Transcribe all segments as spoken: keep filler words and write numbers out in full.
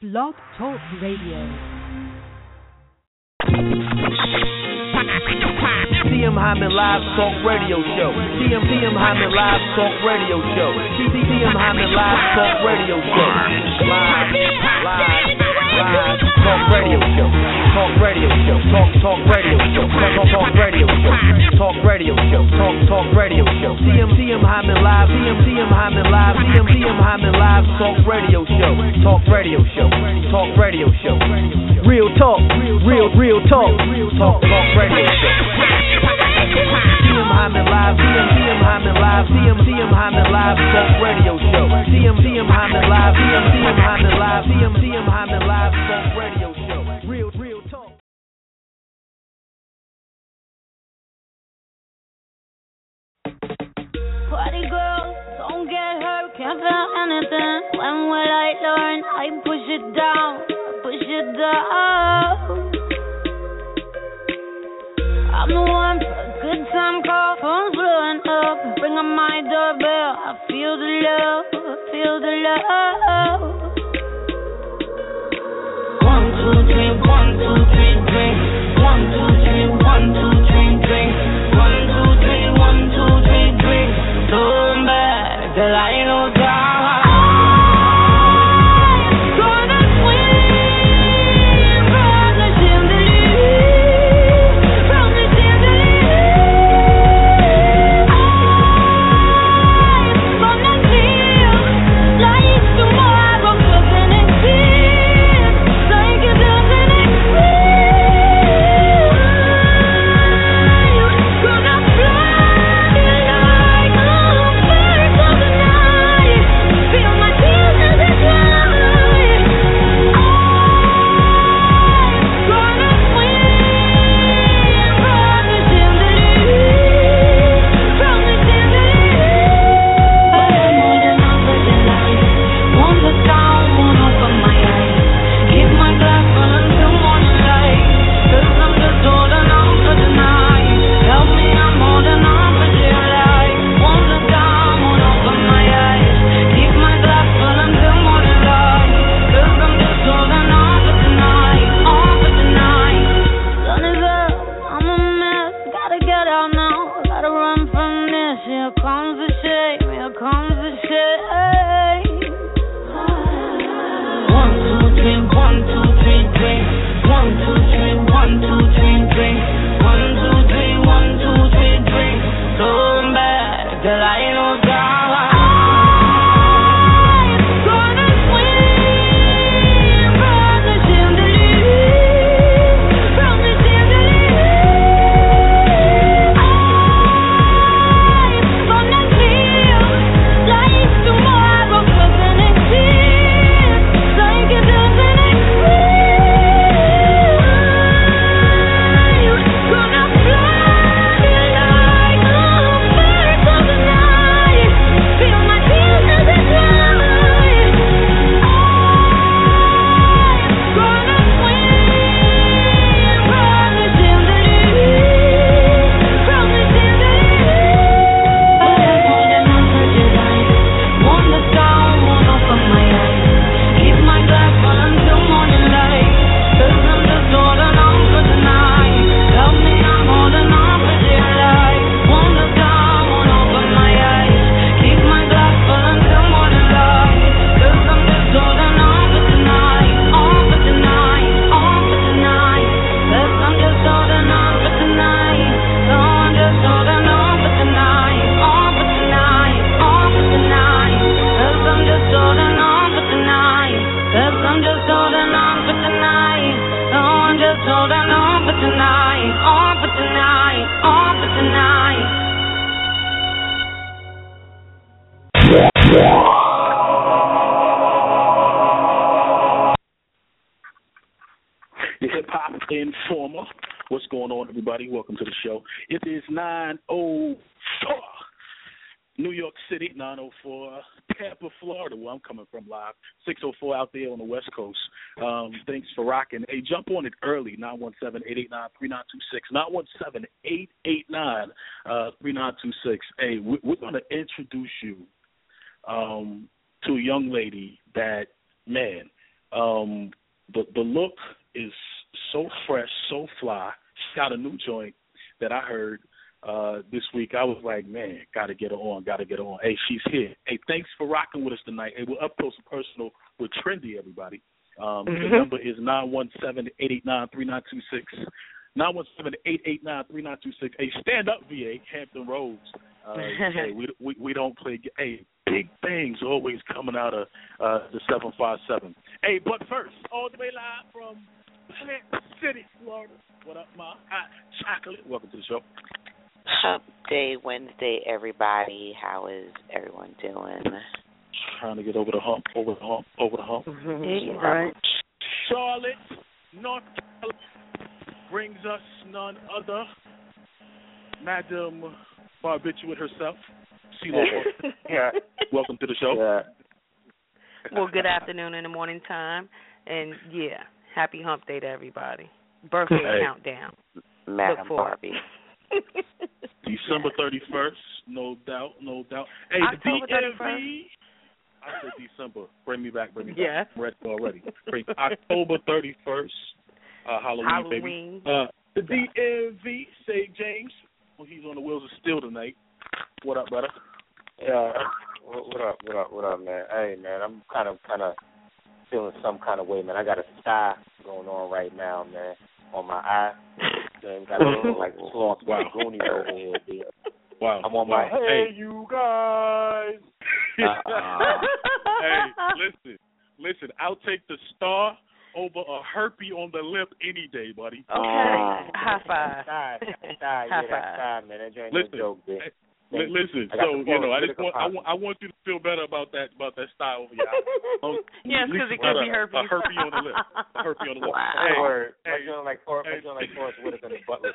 Blog Talk Radio. T M Hyman Live Talk Radio Show. T M T M Hyman Live Talk Radio Show. T M Hyman Live Talk Radio Show. Live, live, live Talk Radio Show. Talk Radio Show. Talk Talk Radio Show. Talk Talk Radio Show. Talk Radio Show. Talk Talk Radio Show. T M T M Hyman Live. T M T M Hyman Live. T M T M Hyman Live Talk Radio Show. Talk Radio Show. Talk Radio Show. Real talk. Real real talk. Talk Talk Radio Show. T M Hyman Live, T M T M Hyman Live, T M T M Hyman Live Talk Radio Show. T M T M Hyman Live, T M T M Hyman Live, T M T M Hyman Live Talk Radio Show. Real, real talk. Party girls, don't get hurt, can't feel anything. When will I learn? I push it down, push it down. I'm the one for a good time call, phone's blowing up, bring up my doorbell. I feel the love, I feel the love. One, two, three, one, two, three, drink. One, two, three, one, two, three, drink. One, two, three, one, two, three, drink. Turn back till I know down. Welcome to the show. It is nine oh four, New York City, nine oh four, Tampa, Florida, where I'm coming from live, six oh four out there on the West Coast. Um, thanks for rocking. Hey, jump on it early, nine one seven, eight eight nine, three nine two six, nine one seven, eight eight nine, three nine two six. Hey, we're going to introduce you um, to a young lady that, man, Um, the the look is so fresh, so fly. She got a new joint that I heard uh, this week. I was like, man, gotta get her on, gotta get her on. Hey, she's here. Hey, thanks for rocking with us tonight. Hey, we're up close and personal with Trendy, everybody. Um, mm-hmm. The number is nine one seven, eight eight nine, three nine two six. nine one seven, eight eight nine, three nine two six. Hey, stand up, V A, Hampton Roads. Uh, hey, we, we we don't play. Hey, big things always coming out of uh, the seven five seven. Hey, but first, all the way live from Plant City, Florida. What up, my hot chocolate? Welcome to the show. Hump Day Wednesday, everybody. How is everyone doing? Trying to get over the hump, over the hump, over the hump. Mm-hmm. Right. Charlotte, North Carolina, brings us none other, Madam Barbiturate herself, CeeLo. Yeah. Welcome to the show. Yeah. Well, good afternoon in the morning time, and yeah, happy Hump Day to everybody. Birthday hey. countdown. Madam Barbie. December thirty-first, no doubt, no doubt. Hey, October the D M V. thirty-first. I said December. Bring me back, bring me yeah. back. I'm ready already. Bring October thirty-first, uh, Halloween, Halloween, baby. Uh, the D M V, say James. Well, he's on the wheels of steel tonight. What up, brother? Yeah. What up? What up? What up, man? Hey, man, I'm kind of, kind of feeling some kind of way, man. I got a sty going on right now, man, on my eye. Man, got a little like sloth wow. Goonies over here, dude. Wow. I'm on wow. my hey, hey, you guys. uh-uh. Hey, listen, listen. I'll take the star over a herpy on the lip any day, buddy. Okay. Uh, High five. Sty, sty, yeah, that's sty, man. That ain't listen, no joke, bitch. Hey, Listen, so you know, I just want I, want I want you to feel better about that about that style over your eye. Yes, because it could be herpes. A herpes on the lip. A herpes on the lip. Wow. Hey, word. Hey, I'm feeling like for, hey, I'm feeling like Forrest Whitaker in the Butler.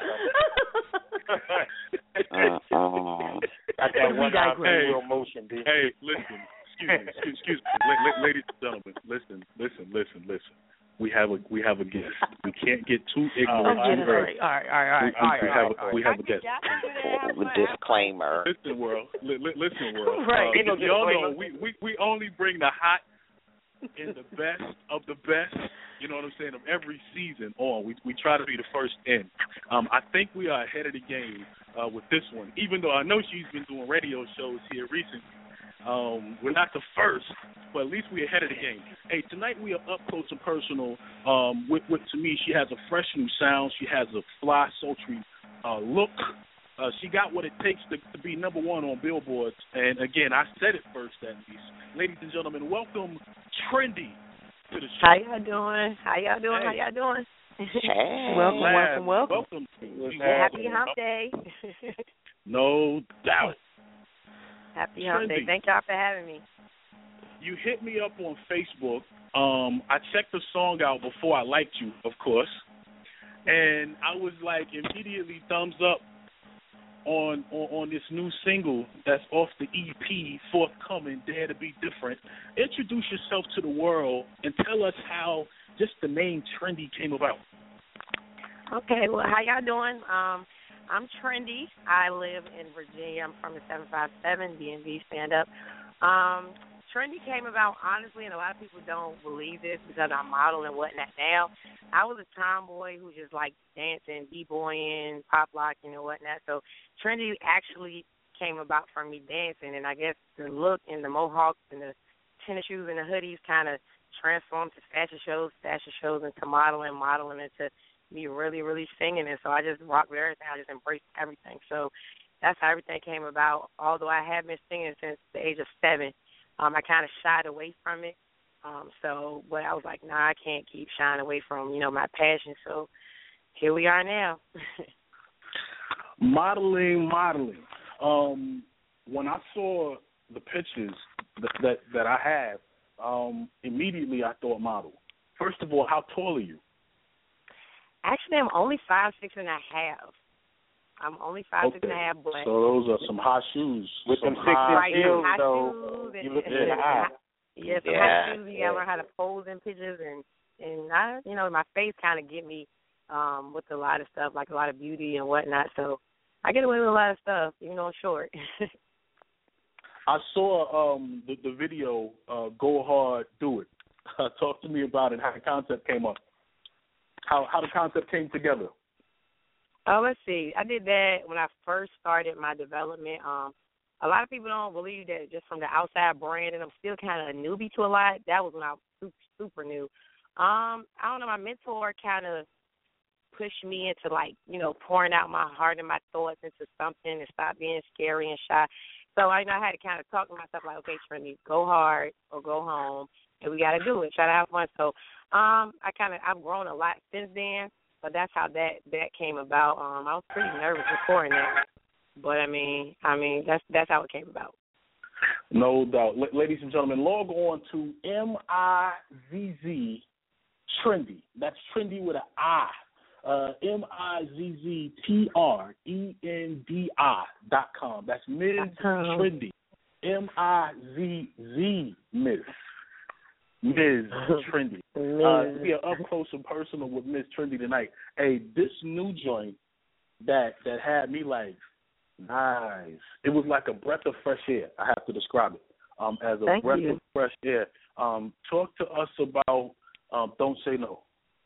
uh-uh. Got that one eye real motion, dude. Hey, listen. Excuse me. Excuse, excuse me, la- la- ladies and gentlemen. Listen, listen, listen, listen. We have a we have a guest. We can't get too ignorant. Oh, too all right, all right, all right, all right. We, all right, we all have right, a, we have a guest. With disclaimer. Listen, world. Li- li- listen, world. Right. Uh, y'all know we, we we only bring the hot and the best of the best. You know what I'm saying? Of every season on. We we try to be the first in. Um, I think we are ahead of the game uh, with this one. Even though I know she's been doing radio shows here recently. Um, we're not the first, but at least we're ahead of the game. Hey, tonight we are up close and personal um, with, with, to me, she has a fresh new sound. She has a fly, sultry uh, look. Uh, she got what it takes to, to be number one on billboards. And, again, I said it first at least. Ladies and gentlemen, welcome Trendy to the show. How y'all doing? How y'all doing? Hey. How y'all doing? Hey. Welcome, welcome, welcome. Welcome. Happy Hump Day. No doubt. Happy Hump Day. Thank y'all for having me. You hit me up on Facebook. Um, I checked the song out before I liked you, of course. And I was like immediately thumbs up on, on, on this new single that's off the E P, forthcoming, Dare to Be Different. Introduce yourself to the world and tell us how just the name Trendy came about. Okay, well, how y'all doing? Um, I'm Trendy. I live in Virginia. I'm from the seven five seven, D M V, stand up. Um, Trendy came about, honestly, and a lot of people don't believe this because I model and whatnot now. I was a tomboy who just liked dancing, b-boying, pop locking and whatnot. So Trendy actually came about from me dancing, and I guess the look and the mohawks and the tennis shoes and the hoodies kind of transformed to fashion shows, fashion shows into modeling, modeling into me really, really singing, and so I just rock with everything. I just embraced everything. So that's how everything came about. Although I have been singing since the age of seven, um, I kind of shied away from it. Um, so, but I was like, nah, I can't keep shying away from, you know, my passion. So here we are now. Modeling, modeling. Um, when I saw the pictures that that, that I have, um, immediately I thought model. First of all, how tall are you? Actually, I'm only five six and a half. I'm only five okay. six and a half, but so those are some high shoes with some them six high inch heels, high though. Shoes You and, look and, in the and, eye. Yeah, some yeah, high shoes. You yeah. gotta learn how to pose in pictures, and and I, you know, my face kind of get me um, with a lot of stuff, like a lot of beauty and whatnot. So I get away with a lot of stuff, even though I'm short. I saw um, the, the video, uh, Go Hard, Do It. Uh, talk to me about it. How the concept came up. How how the concept came together. Oh, let's see. I did that when I first started my development. Um, a lot of people don't believe that just from the outside brand, and I'm still kind of a newbie to a lot. That was when I was super, super new. Um, I don't know. My mentor kind of pushed me into, like, you know, pouring out my heart and my thoughts into something and stop being scary and shy. So I, you know, I had to kind of talk to myself like, okay, Trinity, go hard or go home, and we got to do it. Try to have fun. So um, I kind of I've grown a lot since then. But that's how that that came about. Um, I was pretty nervous recording that, but I mean, I mean that's that's how it came about. No doubt, L- ladies and gentlemen, log on to M I Z Z Trendy. That's Trendy with an I. Uh, M I Z Z T R E N D I dot com. That's Miz Trendy. M I Z Z Miz. Miz Trendy. Uh, we are up close and personal with Miz Trendy tonight. Hey, this new joint that that had me like, nice. It was like a breath of fresh air. I have to describe it um, as a Thank breath you. of fresh air. Um, talk to us about um, Don't Say No.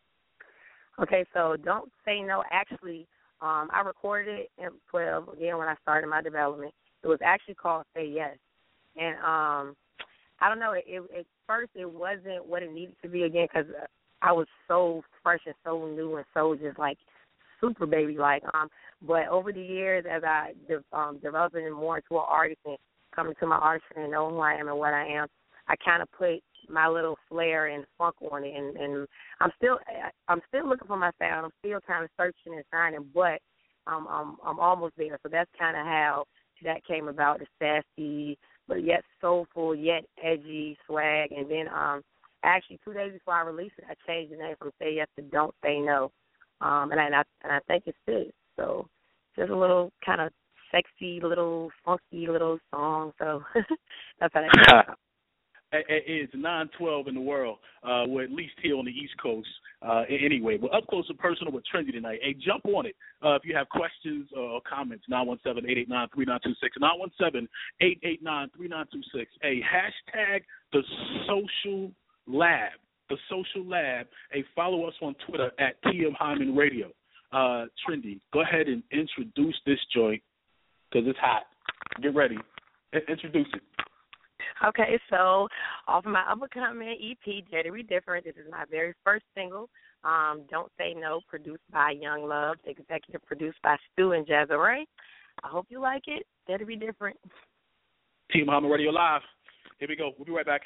Okay, so Don't Say No. Actually, um, I recorded it in twelve again when I started my development. It was actually called Say Yes, and um, I don't know. It, it, at first, it wasn't what it needed to be again because I was so fresh and so new and so just like super baby like. Um, but over the years, as I de- um, developing more into an artist and coming to my artistry and know who I am and what I am, I kind of put my little flair and funk on it, and, and I'm still I'm still looking for my sound. I'm still kind of searching and finding, but um, I'm I'm almost there. So that's kind of how that came about. The sassy, but yet soulful, yet edgy swag. And then um, actually two days before I released it, I changed the name from Say Yes to Don't Say No, um, and I and I, and I think it fits. So just a little kind of sexy, little funky little song. So that's how that came about. It's nine twelve in the world. Uh, we're at least here on the East Coast. Uh, anyway, we're up close and personal with Trendy tonight. Hey, jump on it. Uh, if you have questions or comments, nine one seven, eight eight nine, three nine two six, nine one seven, eight eight nine, three nine two six. Hey, hashtag the social lab. The social lab. Hey, follow us on Twitter at T M Hyman Radio. Uh, Trendy, go ahead and introduce this joint because it's hot. Get ready. I- introduce it. Okay, so off of my upcoming E P, Dare to Be Different, this is my very first single, um, Don't Say No, produced by Young Love, executive produced by Stu and Jazzaray. I hope you like it. Dare to Be Different. Team Hyman Radio Live. Here we go. We'll be right back.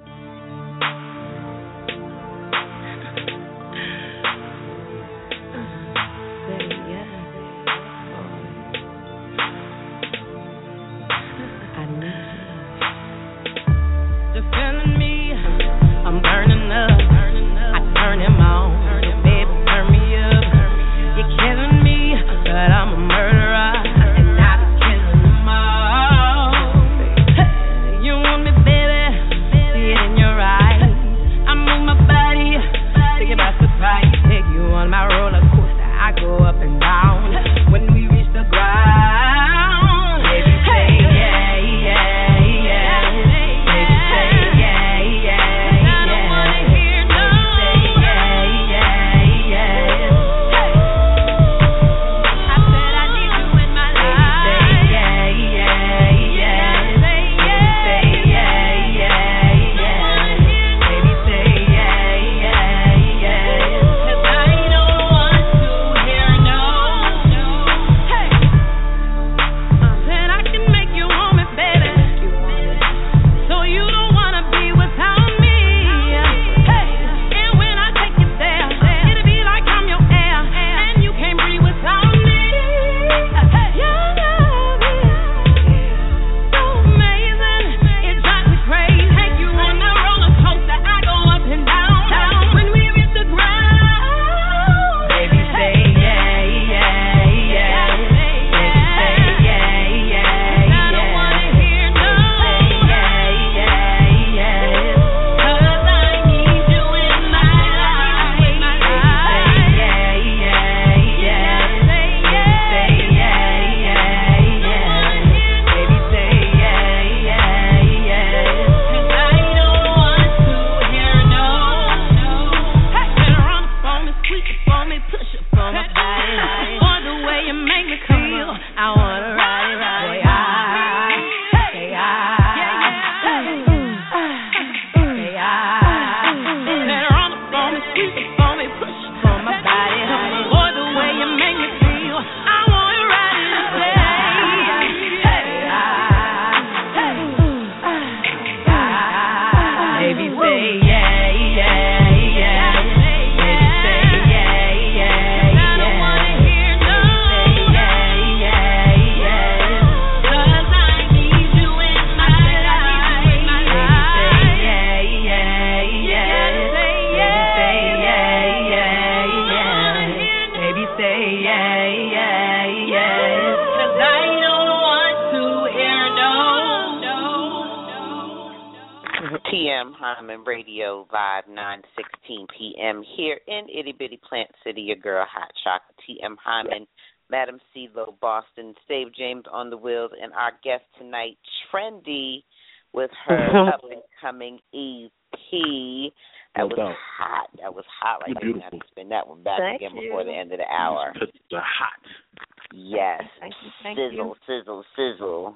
I'm burning up, I turn him on, baby, turn me up. You're killing me, but I'm a murderer, and I be killing them all. You want me, baby, M. Hyman Radio Live, nine sixteen p.m. here in Itty Bitty Plant City. Your girl, Hot Chocolate, T M. Hyman, Madam CeeLo, Boston, Save James on the wheels, and our guest tonight, Trendy, with her up-and-coming E P. That was done. hot. That was hot. Like, You're you have beautiful. to spin that one back Thank again you. before the end of the hour. They're hot. Yes. Thank you, thank sizzle, sizzle, sizzle.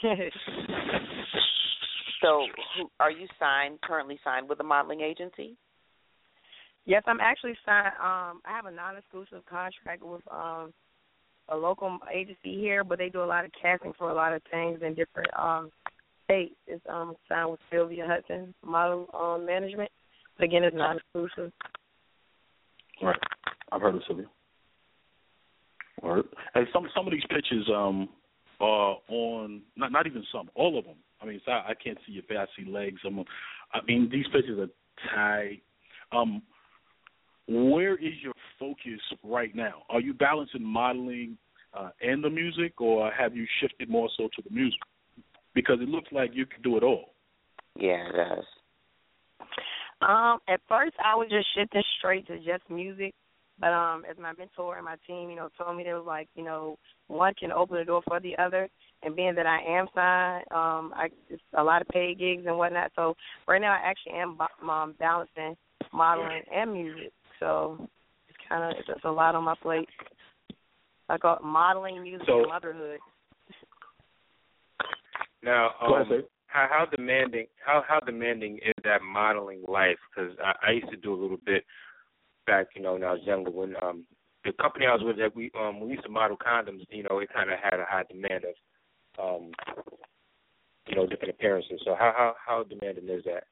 So, who, are you signed, currently signed with a modeling agency? Yes, I'm actually signed. Um, I have a non-exclusive contract with um, a local agency here, but they do a lot of casting for a lot of things in different um, states. It's um, signed with Sylvia Hudson Model um, Management. But again, it's non-exclusive. Right. I've heard of Sylvia. Word. Hey, some some of these pictures um are on not not even some, all of them. I mean, it's, I, I can't see your face. I see legs. Some of, I mean, these pictures are tight. Um, where is your focus right now? Are you balancing modeling uh, and the music, or have you shifted more so to the music? Because it looks like you can do it all. Yeah, it does. Um, at first, I was just shifting straight to just music. But um, as my mentor and my team, you know, told me they was like, you know, one can open the door for the other. And being that I am signed, um, I it's a lot of paid gigs and whatnot. So right now, I actually am um, balancing modeling and music. So it's kind of it's just a lot on my plate. I got modeling, music, So- and motherhood. Now, Go ahead, um, Dave. how, how demanding how how demanding is that modeling life? Because I, I used to do a little bit back, you know, when I was younger. When um, the company I was with, that we um, we used to model condoms. You know, it kind of had a high demand of, um, you know, different appearances. So how how how demanding is that?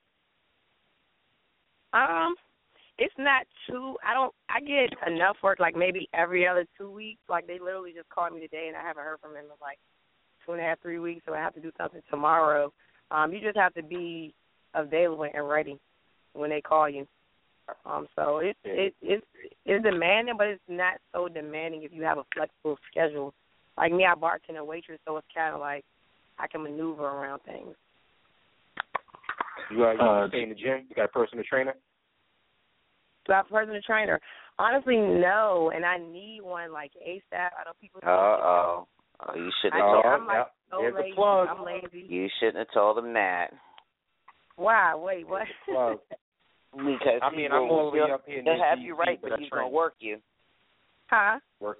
Um, it's not too. I don't. I get enough work, like maybe every other two weeks. Like they literally just called me today, and I haven't heard from them in like two and a half, three weeks. So I have to do something tomorrow. Um, you just have to be available and ready when they call you. Um, so it it it's it's demanding, but it's not so demanding if you have a flexible schedule. Like me, I bartend and waitress, so it's kind of like I can maneuver around things. You, uh, you Uh, stay in the gym? You got a personal trainer? So I have a personal trainer. Honestly, no, and I need one like ASAP. I know people. Uh-oh. Oh, you shouldn't I, have told I'm like Yep. so There's a lazy. plug. I'm lazy. You shouldn't have told them that. Why? Wait, what? Well, Because I he mean, will, I'm all the way he'll- up here in He'll this have D C, you right, but but I he's train. going to work you. Huh? Work.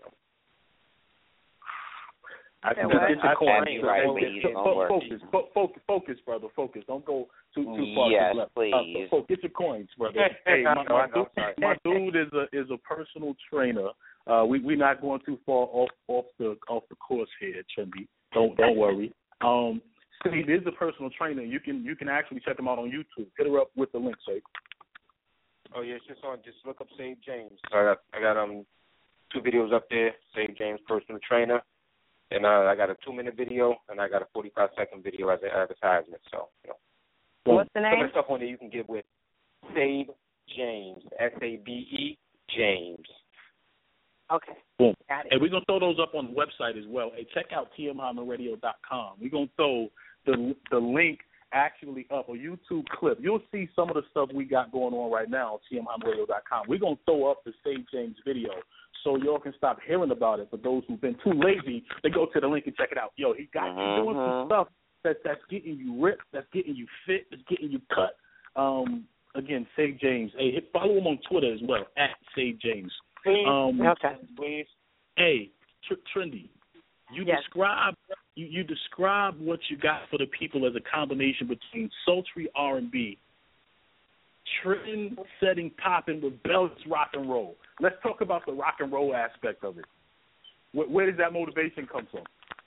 I Yeah, think what? get your I coins. have you right, but he's gonna Fo- work focus, fo- focus, focus, brother. Focus. Don't go too too far to Yes, the left. please. Uh, fo- get your coins, brother. Hey, I my, know, I my, know, dude, sorry. my dude is a is a personal trainer. Uh, we we're not going too far off off the off the course here, Trendy. Don't don't worry. Um, Steve is a personal trainer. You can you can actually check him out on YouTube. Hit her up with the link, Save. Oh yeah, it's just on. Just look up Save James. So I got I got um two videos up there. Save James personal trainer, and uh, I got a two minute video, and I got a forty five second video as an advertisement. So you know, What's the some of name? the stuff on there you can get with Save James. S A B E James. Okay. Boom. Got it. And we're going to throw those up on the website as well. Hey, check out T M Hyman Radio dot com. We're going to throw the the link actually up, a YouTube clip. You'll see some of the stuff we got going on right now on T M Hyman Radio dot com. We're going to throw up the Save James video so y'all can stop hearing about it. For those who've been too lazy, they go to the link and check it out. Yo, he got you doing some stuff that, that's getting you ripped, that's getting you fit, that's getting you cut. Um, again, Save James. Hey, hit, follow him on Twitter as well, at Save James. Please, Um, Okay. please. Hey, tr- Trendy, you Yes. describe you, you describe what you got for the people as a combination between sultry R and B, trend-setting popping, rebellious rock and roll. Let's talk about the rock and roll aspect of it. Where, where does that motivation come from?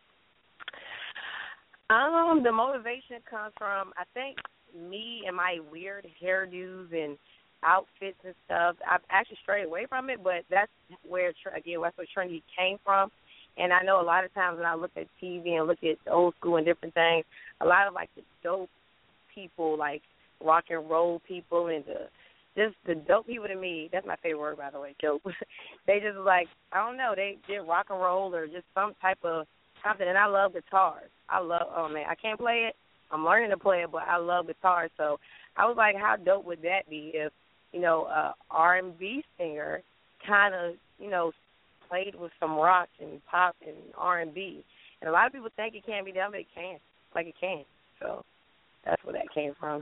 Um, the motivation comes from, I think, me and my weird hairdos and outfits and stuff. I've actually strayed away from it, but that's where, again, that's where trendy came from. And I know a lot of times when I look at T V and look at old school and different things, a lot of, like, the dope people, like rock and roll people and the just the dope people to me, that's my favorite word, by the way, dope. They just, like, I don't know, they did rock and roll or just some type of something. And I love guitars. I love, oh, man, I can't play it. I'm learning to play it, but I love guitars. So I was like, how dope would that be if, you know, a R and B singer kind of, you know, played with some rock and pop and R and B. And a lot of people think it can't be done, but it can. Like it can. So that's where that came from.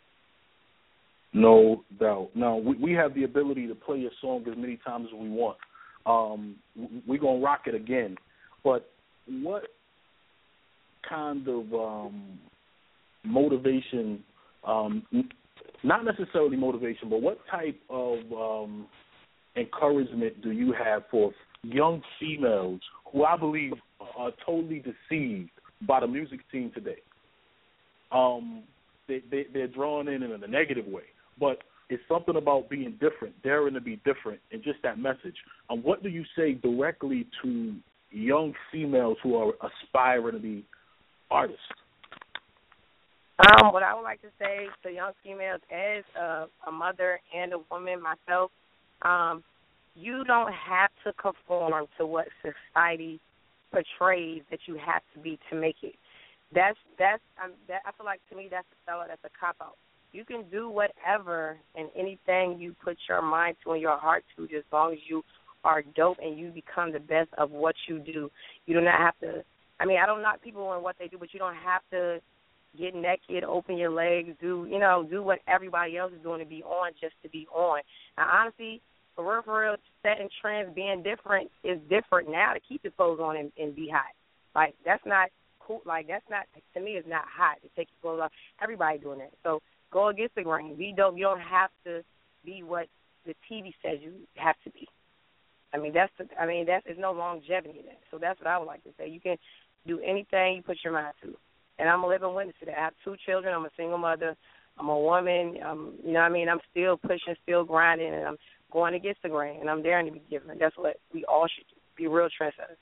No doubt. Now, we, we have the ability to play a song as many times as we want. Um, we're going to rock it again. But what kind of um, motivation, um, not necessarily motivation, but what type of um, encouragement do you have for young females who I believe are totally deceived by the music scene today? Um, they, they, they're drawn in in a negative way. But it's something about being different, daring to be different, and just that message. Um, what do you say directly to young females who are aspiring to be artists? Um, what I would like to say to young females as a, a mother and a woman myself, um, you don't have to conform to what society portrays that you have to be to make it. That's that's um, that, I feel like to me that's a fellow, that's a cop out. You can do whatever and anything you put your mind to and your heart to, as long as you are dope and you become the best of what you do. You do not have to. I mean, I don't knock people on what they do, but you don't have to get naked, open your legs, do you know, do what everybody else is doing to be on just to be on. Now, honestly, for real, for real, setting trends, being different is different now to keep your clothes on and, and be hot. Like, that's not cool. Like, that's not, to me, it's not hot to take your clothes off. Everybody doing that. So go against the grain. Be dope. You don't have to be what the T V says you have to be. I mean, that's the, I mean, that's, there's no longevity in that. So that's what I would like to say. You can do anything you put your mind to. And I'm a living witness to that. I have two children. I'm a single mother. I'm a woman. Um, you know what I mean? I'm still pushing, still grinding, and I'm going against the grain, and I'm daring to be different. That's what we all should do, be real trendsetters.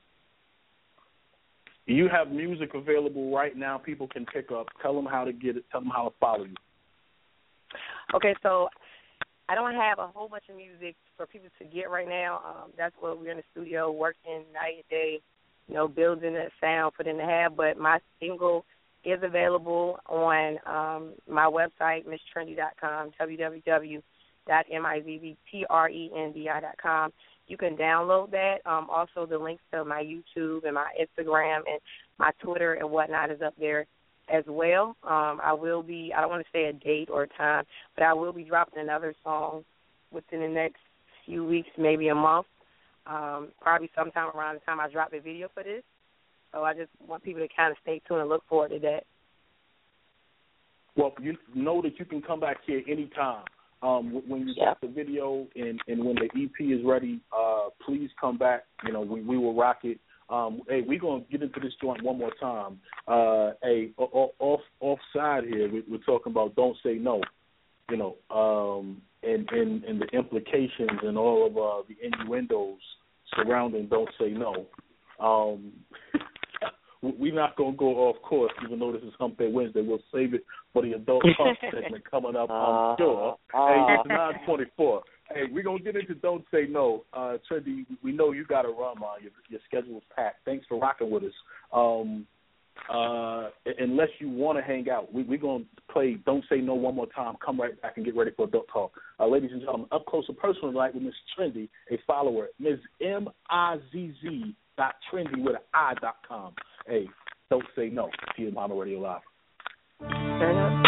You have music available right now people can pick up. Tell them how to get it. Tell them how to follow you. Okay, so I don't have a whole bunch of music for people to get right now. Um, that's what we're in the studio working night and day, you know, building that sound for them to have. But my single is available on um, my website, miss trendy dot com, w w w dot mivvtrendi dot com. You can download that. Um, also, the links to my YouTube and my Instagram and my Twitter and whatnot is up there as well. Um, I will be, I don't want to say a date or a time, but I will be dropping another song within the next few weeks, maybe a month, um, probably sometime around the time I drop the video for this. So I just want people to kind of stay tuned and look forward to that. Well, you know that you can come back here anytime. Um, when you yep. got the video and, and when the E P is ready, uh, please come back. You know, we, we will rock it. Um, hey, we're going to get into this joint one more time. Uh, hey, off offside here, we, we're talking about Don't Say No, you know, um, and, and, and the implications and all of uh, the innuendos surrounding Don't Say No. Um, we're not going to go off course, even though this is Hump Day Wednesday. We'll save it for the adult talk segment coming up, I'm sure. Uh, hey, it's nine twenty-four. Hey, we're going to get into Don't Say No. Uh, Trendy, we know you got to run, man. Your, your schedule is packed. Thanks for rocking with us. Um, uh, unless you want to hang out, we, we're going to play Don't Say No one more time. Come right back and get ready for Adult Talk. Uh, ladies and gentlemen, up close and personal tonight with Miss Trendy, a follower, Miz M I Z Z dot trendy with an I dot com. Hey, Don't Say No. T M Hyman Radio Live. Turn up.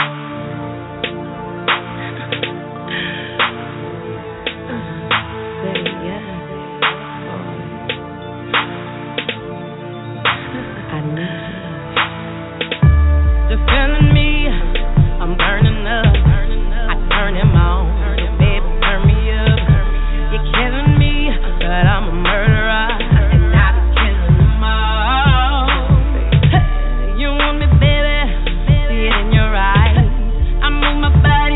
Defending me, I'm burning up. I turn him on, baby, turn me up. You're killing me, but I'm a murderer, and I be killing them all. You want me, baby, see it in your eyes. I move my body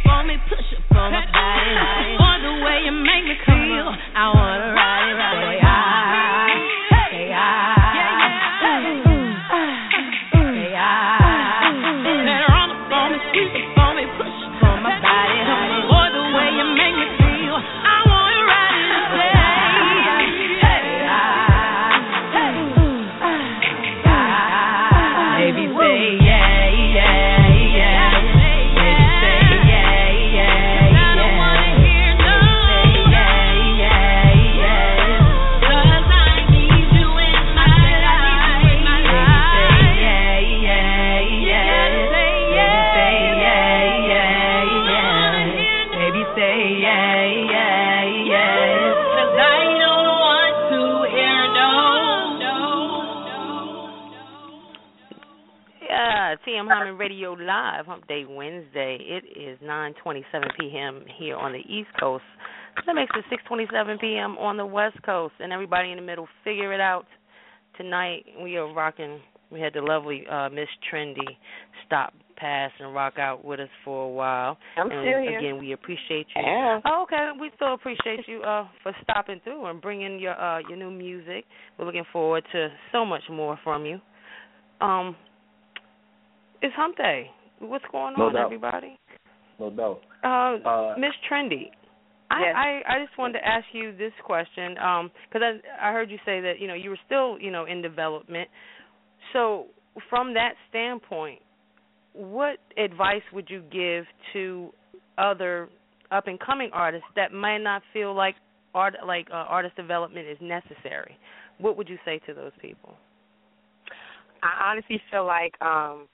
for me, push up for my body. For the way you make me feel, I wanna ride it, ride it, high. Hey, high. T M Hyman Radio Live, Hump Day Wednesday. It is nine twenty-seven p.m. here on the East Coast. That makes it six twenty-seven p.m. on the West Coast. And everybody in the middle, figure it out. Tonight we are rocking. We had the lovely uh, Miss Trendy stop, pass, and rock out with us for a while. I'm and still here. Again, we appreciate you. Yeah. Oh, okay, we still appreciate you uh, for stopping through and bringing your uh, your new music. We're looking forward to so much more from you. Um. It's Hump Day. What's going no on, doubt. everybody? No doubt. Uh, Uh, Miss Trendy, I, yes. I, I just wanted to ask you this question because I, I heard you say that you know you were still you know in development. So from that standpoint, what advice would you give to other up and coming artists that might not feel like art like uh, artist development is necessary? What would you say to those people? I honestly feel like um,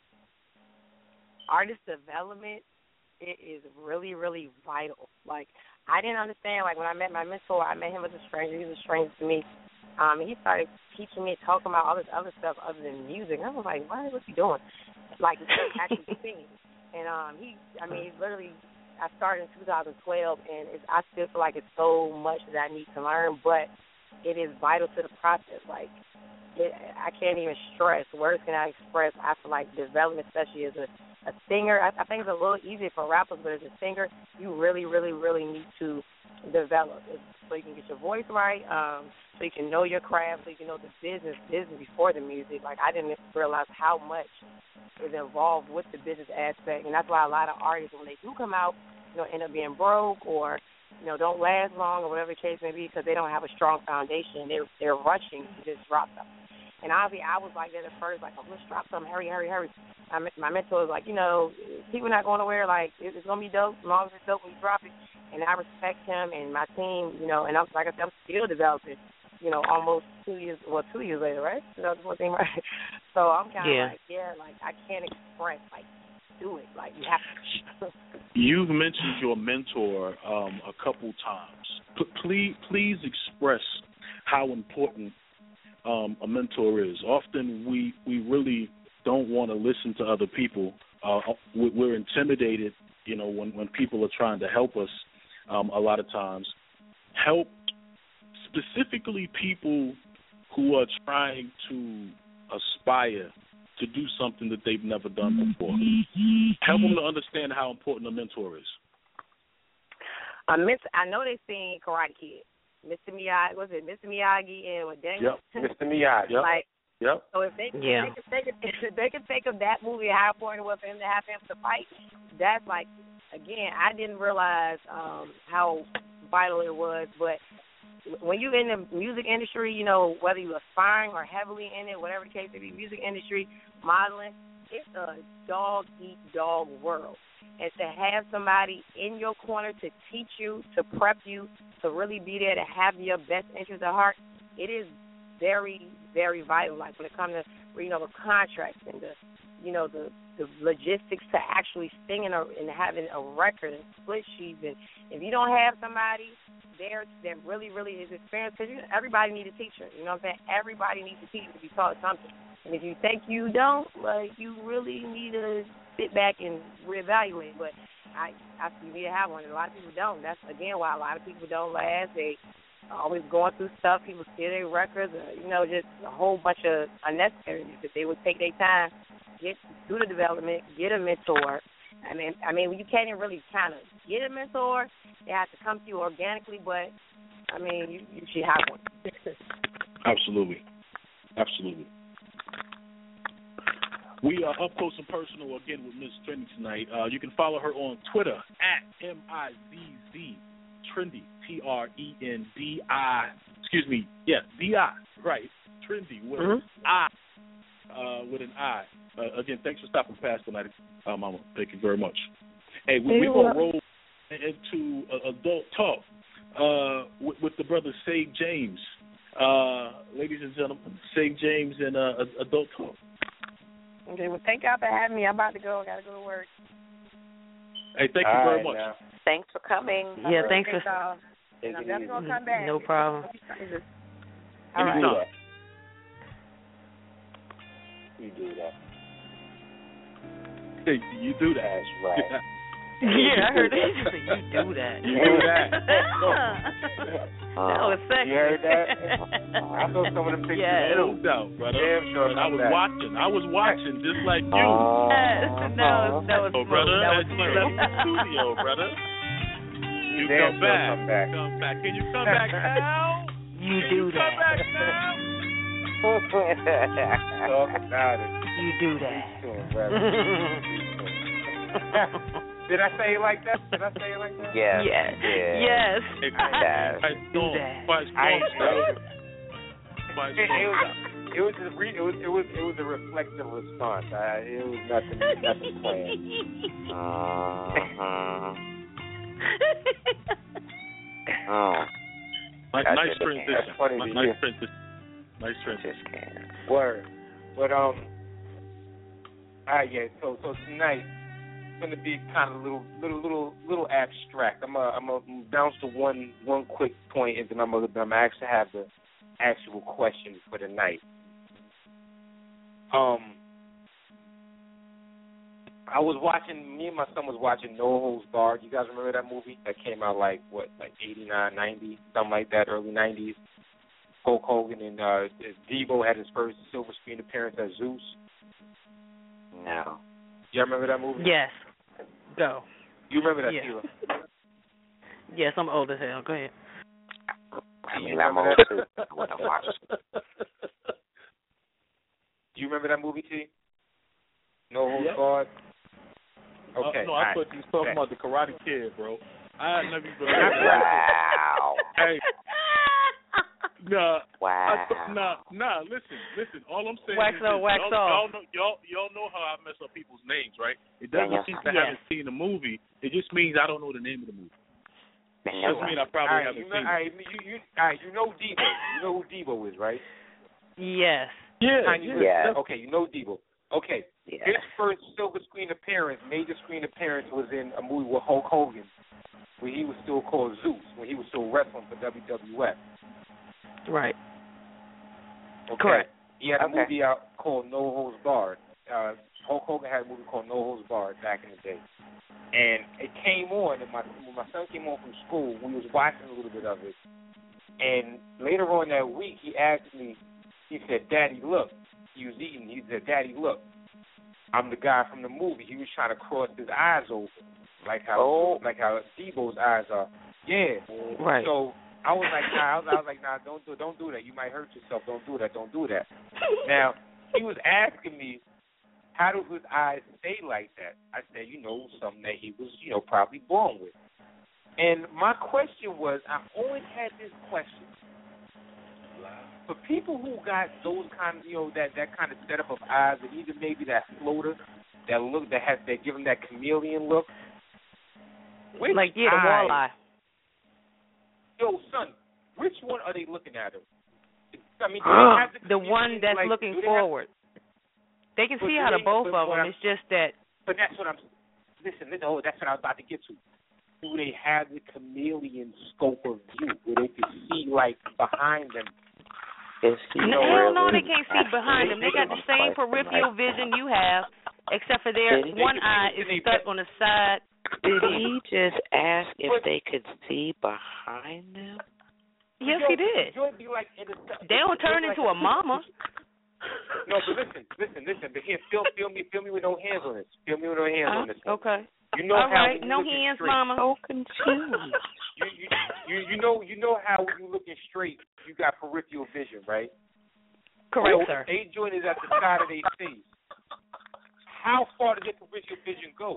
artist development, it is really, really vital. Like, I didn't understand, like, when I met my mentor, I met him as a stranger. He was a stranger to me. Um, and he started teaching me, talking about all this other stuff other than music. And I was like, what? What's he doing? Like, actually singing. And um, he, I mean, literally, I started in two thousand twelve, and it's, I still feel like it's so much that I need to learn, but it is vital to the process. Like, it, I can't even stress. Words cannot express. I feel like development, especially as a A singer, I, I think it's a little easier for rappers, but as a singer, you really, really, really need to develop it so you can get your voice right, um, so you can know your craft, so you can know the business, business before the music. Like, I didn't realize how much is involved with the business aspect, and that's why a lot of artists, when they do come out, you know, end up being broke or, you know, don't last long or whatever the case may be because they don't have a strong foundation. They're, they're rushing to just drop something. And obviously, I was like that at first, like, oh, let's drop something, hurry, hurry, hurry. My, my mentor was like, you know, people not going nowhere. Like, it's going to be dope as long as it's dope when you drop it. And I respect him and my team, you know, and I'm, like I said, I'm still developing, you know, almost two years, well, two years later, right? So that's one thing, right? So I'm kind of yeah. like, yeah, like, I can't express, like, do it. Like, you have to. You've mentioned your mentor um, a couple times. P- please, please express how important Um, a mentor is. Often we, we really don't want to listen to other people. Uh, we're intimidated, you know, when, when people are trying to help us um, a lot of times. Help specifically people who are trying to aspire to do something that they've never done before. Help them to understand how important a mentor is. A mentor, I know they sing Karate Kid. Mister Miyagi, was it Mister Miyagi and what Daniel? Yep, Mister Miyagi. Yep. Like, yep. So if they, yeah. if they, could, if they could think of that movie, how important it was for him to have him to fight, that's like, again, I didn't realize um, how vital it was. But when you're in the music industry, you know, whether you're aspiring or heavily in it, whatever the case may be, music industry, modeling, it's a dog-eat-dog world. And to have somebody in your corner to teach you, to prep you, to really be there, to have your best interest at heart, it is very, very vital. Like when it comes to, you know, the contracts and the, you know, the, the logistics to actually singing or, and having a record and split sheets. And if you don't have somebody there that really, really is experienced, because everybody needs a teacher. You know what I'm saying? Everybody needs a teacher to be taught something. And if you think you don't, like, you really need to sit back and reevaluate. But I, I you need to have one. And a lot of people don't. That's, again, why a lot of people don't last. They are always going through stuff. People steal their records, or, you know, just a whole bunch of unnecessariness. If they would take their time, get do the development, get a mentor, I mean, I mean, you can't even really kind of get a mentor. They have to come to you organically, but I mean, you, you should have one. Absolutely, absolutely. We are up close and personal again with Miss Trendy tonight. Uh, you can follow her on Twitter at M I Z Z Trendy, T R E N D I. Excuse me, yeah, D I, right? Trendy with mm-hmm. an I, uh, with an I. Uh, again, thanks for stopping past tonight, uh, Mama. Thank you very much. Hey, we, we're gonna roll into uh, adult talk uh, with, with the brother Save James. Uh, ladies and gentlemen, Save James and uh, adult talk. Okay, well, thank y'all for having me. I'm about to go. I got to go to work. Hey, thank you All very right, much. now. Thanks for coming. Yeah, thanks for. And I'm definitely going to come back. No problem. All right. You do that. You do that. Hey, you do that. That's right. Yeah, I heard that. You said you do that. You do that. That was sexy. You heard that? I saw some of them pictures. Yes. No doubt, brother. Damn sure. And I was that. watching. I was watching just like you. Uh, Yes. No, that was oh, smooth. brother, That was you smooth. left the studio, brother. You Damn come sure back. come back. Come back. Can you come back now? You Can do you that. come back now? Talk about it. You do that. Did I say it like that? Did I say it like that? Yes. Yes. Yes. Yes. Hey, Yes. hey, Do no, that. by I strong ain't style. By It, it strong was style. it was a re, it was it was it was a reflective response. I, it was nothing nothing planned. Uh-huh. Oh. Nice, I nice did it. transition. That's funny to nice, hear. nice transition. Nice transition. Just can't. Word. But um. Alright, yeah. So so tonight it's gonna be kind of a little little little little abstract. I'm gonna I'm gonna bounce to one one quick point, and then I'm gonna I'm gonna actually have the actual question for the night. Um. I was watching, me and my son was watching No Holds Barred. You guys remember that movie? That came out like, what, like eighty-nine, ninety, something like that, early nineties. Hulk Hogan and uh, Debo had his first silver screen appearance as Zeus. No. Y'all remember that movie? Yes. Go. You remember that, Yeah. Sheila? Yes, I'm old as hell. Go ahead. I mean, I'm old too. I want to watch it. You remember that movie, T? No Holds Yep. Barred? Okay. Uh, no, I right. thought you was talking about the Karate Kid, bro. I had never even heard that. Wow. Hey, nah, Wow. I th- nah, nah. Listen, listen. All I'm saying Wax is on, this. wax y'all, off. y'all know, y'all, y'all know how I mess up people's names, right? It doesn't Yeah, mean yeah. I haven't seen the movie. It just means I don't know the name of the movie. It Yeah. doesn't mean I All probably right, haven't you, seen all right, you, you, all right, you know Debo. You know who Debo is, right? Yes. it. Yeah, Tiny yeah. Yeah. Little- Okay, you know Debo. Okay. Yeah. His first silver screen appearance, major screen appearance, was in a movie with Hulk Hogan, where he was still called Zeus, when he was still wrestling for W W F. Right. Okay? Correct. He had a Okay. movie out called No Holds Barred. Uh, Hulk Hogan had a movie called No Holds Barred back in the day. And it came on, and my, when my son came home from school, we was watching a little bit of it. And later on that week, he asked me, he said, "Daddy, look." He was eating. He said, "Daddy, look. I'm the guy from the movie." He was trying to cross his eyes open, like how Oh. like how Debo's eyes are. Yeah. Right. So I was like, nah. I was, I was like, nah. Don't do, don't do that. You might hurt yourself. Don't do that. Don't do that. Now he was asking me, how do his eyes stay like that? I said, you know, something that he was, you know, probably born with. And my question was, I always had this question. For people who got those kind of, you know, that, that kind of setup of eyes, and even maybe that floater, that look, that has, that give them that chameleon look. Which Like, yeah, the eye, walleye. Yo, son, which one are they looking at? Him? I mean, do they have the, The one that's like, looking do they have- forward. They can But see do out of they- both but of what them. I'm- It's just that. But that's what I'm. Listen, listen. Oh, that's what I was about to get to. Do they have the chameleon scope of view, where they can see like behind them? Is he No, really hell no, they can't see behind them. They got the same quite peripheral right. vision you have, except for their Did he- one They can eye see is the- stuck on the side. Did he just ask if But- they could see behind them? Yes, Yo, he did. You'll be like in a, They don't turn like into a mama. No, but listen, listen, listen. But here, feel, feel me, feel me with no hands on this. Feel me with no hands on this. one. Okay. You know All how right, when no you looking hands, straight, mama. So confused. You, you you you know you know how when you looking straight, you got peripheral vision, right? Correct, so sir. If they joint is at the side of their face, how far does your peripheral vision go?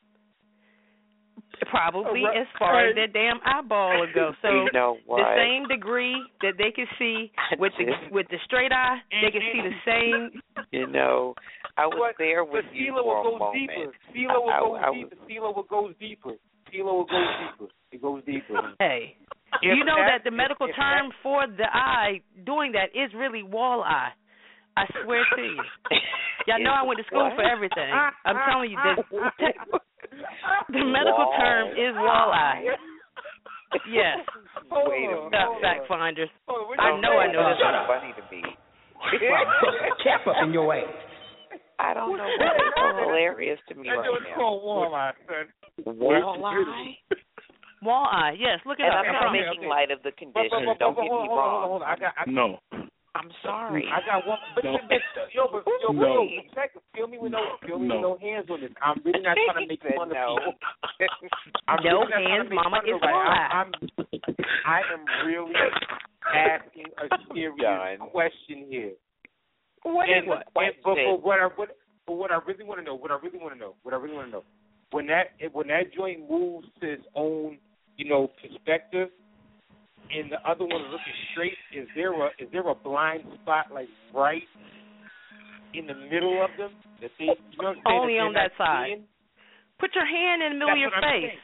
Probably Right. as far as that damn eyeball will go. So You know what? the same degree that they can see with the with the straight eye, they can see the same. You know, I was But there with the you CeeLo for will a go moment. deeper. CeeLo will I- go I- I deeper. CeeLo will go deeper. CeeLo will go deeper. It goes deeper. Hey, If you know that the if- medical if term that- for the eye doing that is really wall eye. I swear to you. Y'all know I went to school What? for everything. I'm telling you, the, the medical Wall term is wall eye. Yes. Hold Wait a on, minute. hold Fact on. finders. Hold on, what I you know I saying? know this. That's funny to me. Cap up in your ass. I don't know why it's so hilarious to me That right was now. called walleye, son. Walleye? Wall-eye, yes. Look it And up. I'm I not promise. making light of the But, but, condition. but, Don't but, get hold me on, hold on, wrong. hold on. I got, I, No. I'm sorry. I got one. But, No. but, yo, but, yo, No. yo, check. Feel me with no, feel me No. with no hands on this. I'm really not trying to make Said fun no. of people. I'm No really not trying hands, to make mama, fun of it's nobody. walleye. I'm, I'm, I am really asking a serious Done. question here. What and, is the and, question? but, but what I what, but what I really want to know, what I really want to know, what I really want to know, when that when that joint moves to its own, you know, perspective, and the other one is looking straight, is there a is there a blind spot like right in the middle of them that they you know what I'm saying, Only that on they're that not side. seeing? Put your hand in the middle That's of your what I'm face. saying.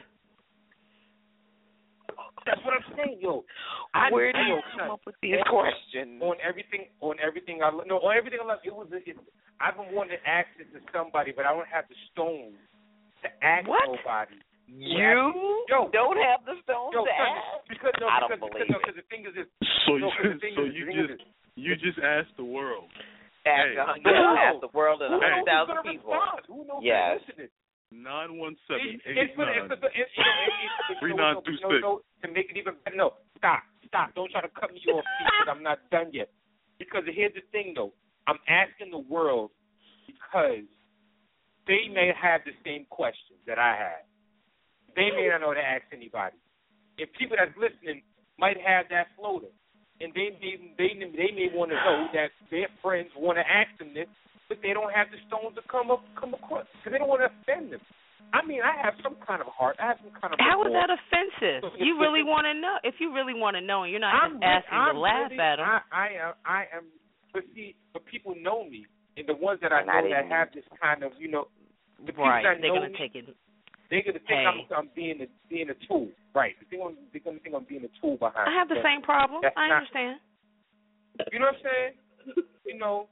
That's what I'm saying, yo. I, Where do I, you yo, come son, up with these on- questions? On everything, on everything I lo- no, on everything I love. It was. It, I've been wanting to ask it to somebody, but I don't have the stones to ask What? nobody. You Yo. don't have the stones Yo, to son, ask? because no, I because, don't because, believe no, it. because the thing is this. So no, you 'cause the thing so is, you the thing just is this. you just asked the world. Ask Hey. a hundred, No. ask the world and a Who knows hundred who's thousand gonna people. respond? Who knows Yes. who's listening? Nine one seven It's eight for the, it's nine. for the, it's, you know, it, it, it, Three you know, nine no, two no, six. no, to make it even better. No, stop, stop. Don't try to cut me off because I'm not done yet. Because here's the thing, though. I'm asking the world because they may have the same questions that I have. They may not know to ask anybody. If people that's listening might have that floater, and they may they they may want to know that their friends want to ask them this, but they don't have the stones to come up come across because they don't want to offend them. I mean, I have some kind of heart. I have some kind of. How is remorse. that offensive? You really want to know? If you really want to know, and you're not I'm just asking really, to I'm laugh really, at them. I, I am. I am. But see, but people know me, and the ones that I And I know that didn't- have this kind of, you know, the people Right, that they're know gonna me, take it. they're gonna think Hey. I'm, I'm being a being a tool. Right? They're gonna, they're gonna think I'm being a tool behind. I have the it. same problem. That's I not- understand. You know what I'm saying? You know,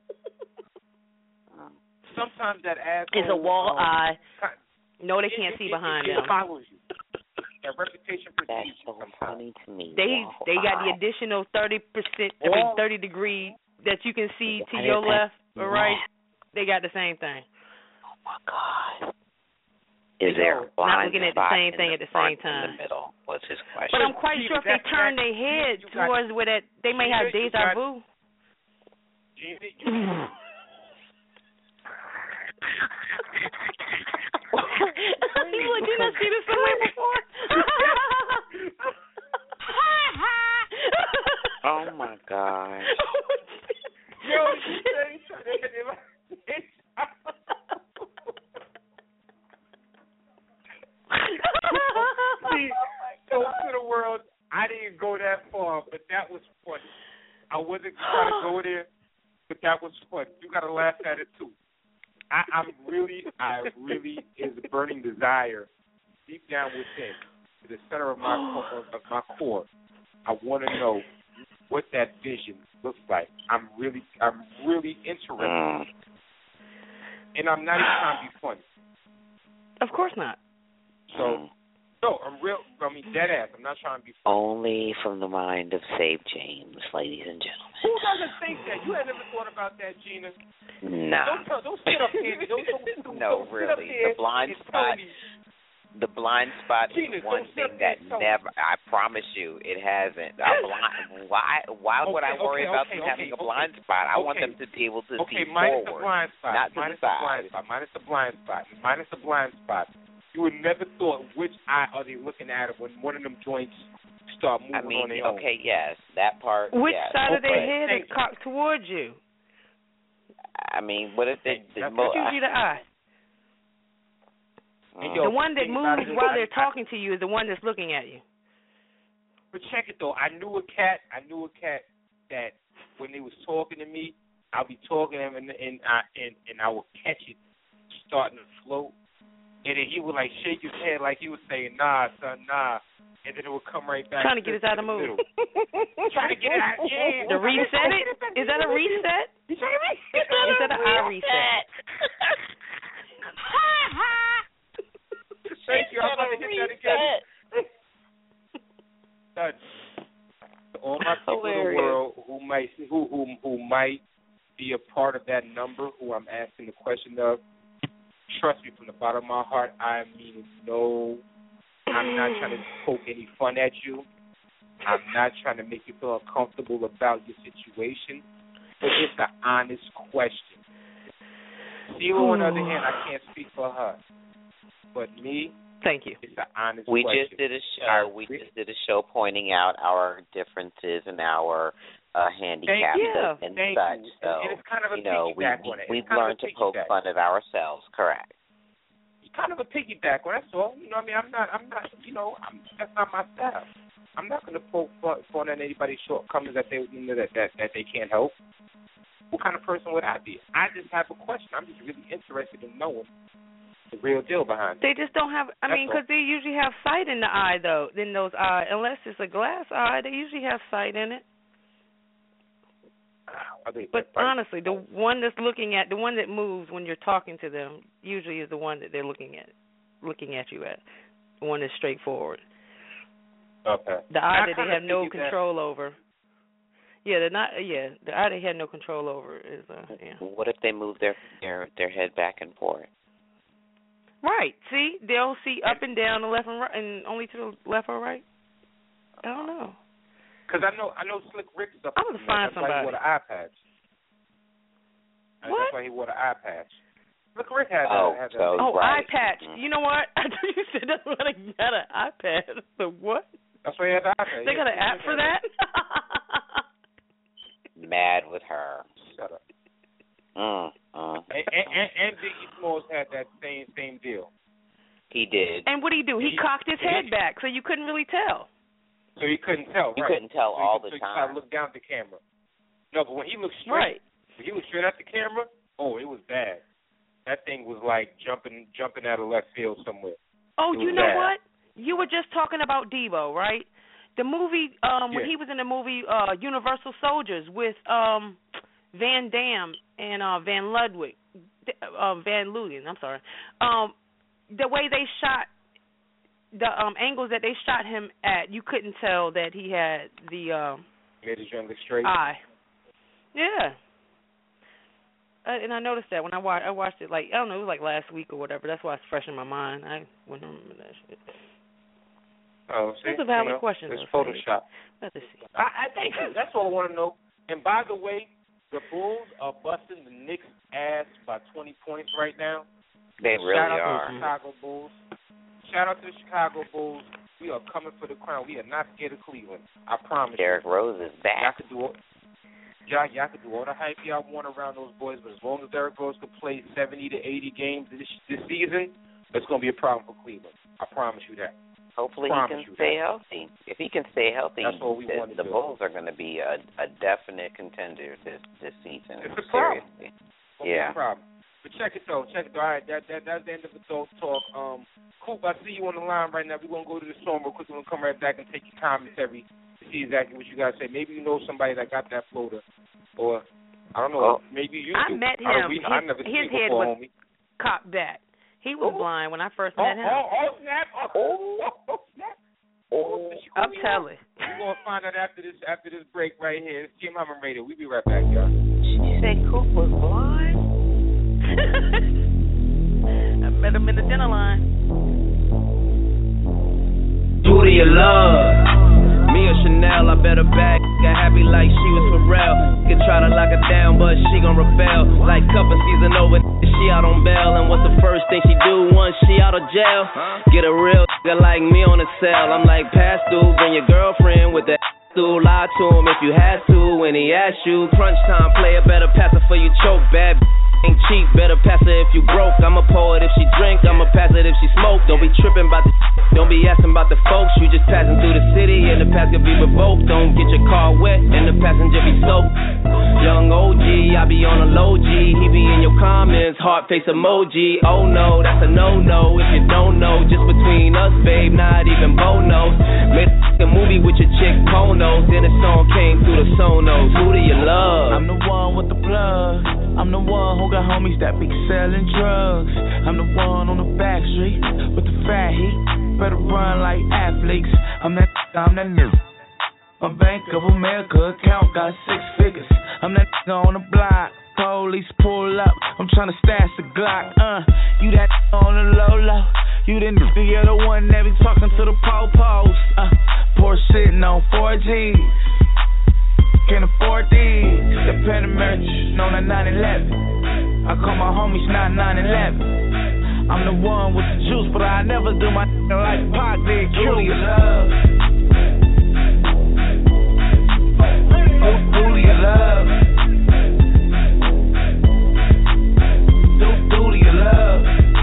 sometimes that asshole It's a wall um, eye. kind- No, they it- can't it- see it- behind it, them. It follows you. That reputation That's precedes you so sometimes. funny to me. They Wow. they got the Wow. additional thirty percent, I mean Wall- thirty degree that you can see to I your didn't- left or right. Yeah. They got the same thing. Oh my God. Is You there know, a not blind looking at the spot same in thing the at the front same and time. the middle? What's his question? But I'm quite Gina, sure if they that- turn that- their head you got- towards where that they may have Gina, you deja got- vu. Gina, you- You like, did I see this somewhere before? Oh my God. Yo, you said you tried to hit him. See, so to the world, I didn't go that far, but that was funny. I wasn't trying to go there, but that was funny. You got to laugh at it too. I, I'm really, I really is a burning desire deep down within, to the center of my core, of my core. I want to know what that vision looks like. I'm really, I'm really interested, Mm. and I'm not even trying to be funny. Of course not. So, Mm. no, I'm real. I mean, dead ass. I'm not trying to be funny. Only from the mind of Save James, ladies and gentlemen. Who doesn't think that? You had never thought about that, Gina. No. Don't tell, don't sit up here. Don't, don't, don't, No, don't sit up really. here The blind and spot. tell me. The blind spot Gina, is one don't sit thing up that there and tell never, I promise you, it hasn't. A blind, why Why would I Okay, worry okay, about okay, them having okay, a blind spot? I want okay. them to be able to Okay, see minus the forward, blind spot. not to minus the the blind side. spot. Minus the blind spot. Minus the blind spot. you would never thought which eye are they looking at when one of them joints start moving I mean, on their own. okay, yes, that part. Which yes. side okay. of their head is cocked towards you? I mean, what if they? The That's mo- usually the eye. Mm. Yo, the one that moves while they're I, talking to you is the one that's looking at you. But check it though. I knew a cat. I knew a cat that when they was talking to me, I'll be talking to him and and I and, and I would catch it starting to float, and then he would like shake his head like he was saying, "Nah, son, nah," and then it would come right back. Trying to get us out of the mood. Trying to get it out. Yeah. To reset it? Is that a reset? You trying to reset? Is that an eye reset? Thank you. I'm about to get that again. To all my people Hilarious. in the world who might who, who who might be a part of that number, who I'm asking the question of, trust me, from the bottom of my heart, I mean no. I'm not trying to poke any fun at you. I'm not trying to make you feel uncomfortable about your situation, but it's an honest question. Zero, on the other hand, I can't speak for her, but me. Thank you. It's an honest we question. just did a show. We just did a show pointing out our differences and our uh, handicaps you. and Thank such. you. So and it's kind of a you know, we, piggyback we on it. we've It's kind learned of to a poke piggyback. fun at ourselves. Correct. It's kind of a piggyback on. That's all. You know, what I mean, I'm not. I'm not. You know, I'm, that's not my style. I'm not going to poke fun, fun at anybody's shortcomings that they, you know, that, that that they can't help. What kind of person would I be? I just have a question. I'm just really interested in knowing the real deal behind it. They just don't have, I That's mean, because all. they usually have sight in the eye, though, in those eyes. Unless it's a glass eye, they usually have sight in it. I think But that's right. honestly, the one that's looking at, the one that moves when you're talking to them usually is the one that they're looking at, looking at you at, the one that's straightforward. Okay. The eye I that they kinda have no figured that- control over. Yeah, they're not. Yeah, the eye they had no control over is. Uh, yeah. What if they move their their their head back and forth? Right. See, they'll see up and down, the left and right, and only to the left or right. I don't know. Because I know I know Slick Rick is up. I'm gonna find That's why he somebody. wore the eye patch. What? That's why he wore the eye patch. Slick Rick had Oh, that. Had that so- Oh, right. eye patch. You know what? I thought you said that's what I got an iPad. So what? That's why he had the eye patch. They got an app for that? Mad with her. Shut up. Mm, mm. And, and, and, and Biggie Smalls had that same same deal. He did. And what did he do? He He- cocked his he- head back, so you couldn't really tell. So he couldn't tell. You right. couldn't tell so all he, the so time. He looked down at the camera. No, but when he looked straight, Right. when he looked straight at the camera, oh, it was bad. That thing was like jumping jumping out of left field somewhere. Oh, It you was know bad. what? You were just talking about Debo, right? The movie, um, when Yeah. he was in the movie uh, Universal Soldiers with um, Van Damme and uh, Van Ludwig, uh, Van Lugen, I'm sorry. Um, the way they shot, the um, angles that they shot him at, you couldn't tell that he had the uh, Made his young look straight. eye. Yeah. Uh, and I noticed that when I watched, I watched it like, I don't know, it was like last week or whatever. That's why it's fresh in my mind. I wouldn't remember that shit. Oh, see, That's a valid you know, question, It's though, Photoshop. Let's see. I, I thank you. That's all I want to know. And by the way, the Bulls are busting the Knicks' ass by twenty points right now. They really Shout out are. to the Chicago Bulls. Shout out to the Chicago Bulls. We are coming for the crown. We are not scared of Cleveland. I promise Derrick you. Rose is Y'all back. could do all, y'all, y'all could do all the hype y'all want around those boys, but as long as Derrick Rose could play seventy to eighty games this, this season, it's going to be a problem for Cleveland. I promise you that. Hopefully Promise he can you stay that. healthy. If he can stay healthy, That's what we the, want to the do. Bulls are going to be a, a definite contender this this season. It's a problem. Seriously. Won't Yeah. be a problem. But check it though, check it though. All right, that, that that's the end of the talk. talk. Um, Coop, I see you on the line right now. We're gonna go to the song real quick. We're gonna come right back and take your commentary to see exactly what you guys say. Maybe you know somebody that got that floater, or I don't know. Oh. Maybe you. I do. met I, him. we, His, I never seen his it head before, was homie. cocked back. He was Oh. blind when I first Oh, met him. oh, oh, snap! Oh, oh, oh snap! Oh, I'm telling. We're gonna find out after this after this break right here. It's Team Hyman Radio. We'll be right back, y'all. She said Coop was blind. I met him in the dinner line. Duty of love. Me and Chanel. I bet her back got happy like she was for real. Could try to lock her down, but she gon' rebel. Like cuffin' season over, she out on bail. And what's the first thing she do once she out of jail? Get a real nigga like me on the cell. I'm like, pass through, bring your girlfriend with that through. Lie to him if you had to when he asked you. Crunch time, player better pass it for you choke. Bad ain't cheap, better pass her if you broke. I'm a poet if she drink, I'm a pass it if she smoke. Don't be tripping about the don't be asking about the folks. You just passing through the city and the pass could be revoked. Don't get your car wet and the passenger be soaked. Young O G, I be on a low G. He be in your comments, heart face emoji. Oh no, that's a no-no. If you don't know, just between us, babe, not even Bo knows. Made a movie with your chick Ponos, then the song came through the Sonos. Who do you love? I'm the one with the plug. I'm the one who got homies that be selling drugs. I'm the one on the back street with the fat heat. Better run like athletes. I'm that, I'm that nigga. My Bank of America account got six figures. I'm that nigga on the block. Police pull up. I'm tryna stash the Glock. Uh, you that on the low low. You the nigga, you're the one that be talking to the po-pos. Uh, poor sitting on four G's. Can't afford these. The Panamerican on a nine eleven. I call my homies not nine eleven. I'm the one with the juice, but I never do my like Pac did. Who do you love? Who, who do you love? Who, who do you love?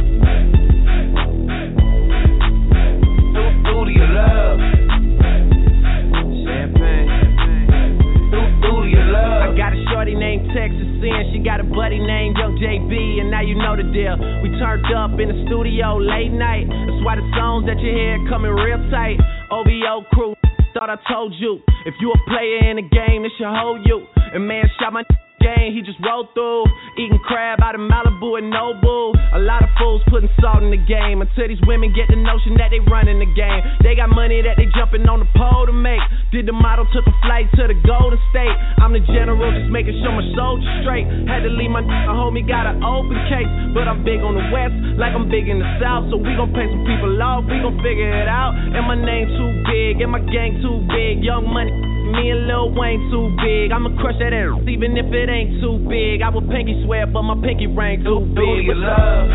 Who, who do you love? Champagne. Who, who do you love? I got a shorty named Texas Sin. She got a buddy named Young J B, and now you know the deal. We turned up in the studio late night. That's why the songs that you hear coming real tight. O V O crew, thought I told you. If you a player in the game, it should hold you. And man shot my game, he just rolled through. Eating crab out of Malibu and Nobu. A lot of fools putting salt in the game. Until these women get the notion that they running the game. They got money that they jumping on the pole to make. Did the model, took a flight to the Golden State. I'm the general, just making sure my soldiers straight. Had to leave my homie, got an open case. But I'm big on the west, like I'm big in the south. So we gon' pay some people off, we gon' figure it out. And my name too big, and my gang too big. Young Money, me and Lil Wayne too big. I'ma crush that ass, even if it ain't too big. I would pinky swear, but my pinky ring too big. Who do you love?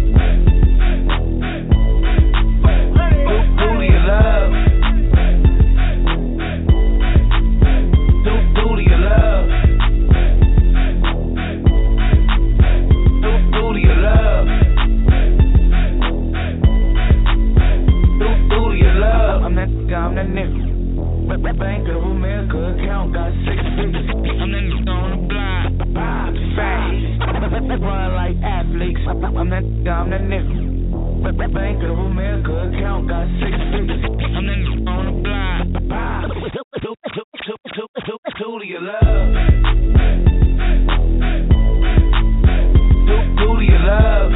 Who, who do you love? Who, who do you love? Who, who do you love? Who, who do you love? I'm that, I'm that nigga. Bank of America account got six figures. I'm that nigga on the block. Bob, fat, run like athletes. I'm that, I'm that nigga. Bank of America account got six figures. I'm that nigga on the block. Bob, who do you love? Who, who do you love?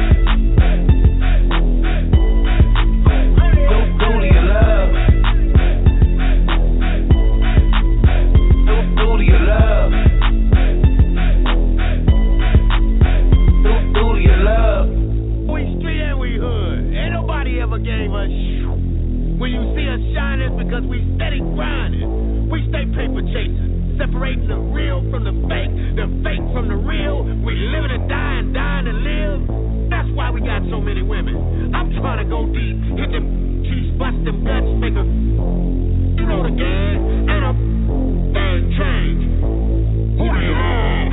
Who, who do you love? Who do you love? Who, who do you love? We street and we hood. Ain't nobody ever gave us sh- When you see us shining, it's because we steady grinding. We stay paper chasing, separating the real from the fake, the fake from the real. We living and dying, dying to live. That's why we got so many women. I'm trying to go deep, hit them cheeks, bust them guts, make a, you know the game, and a thing change. Who do you love?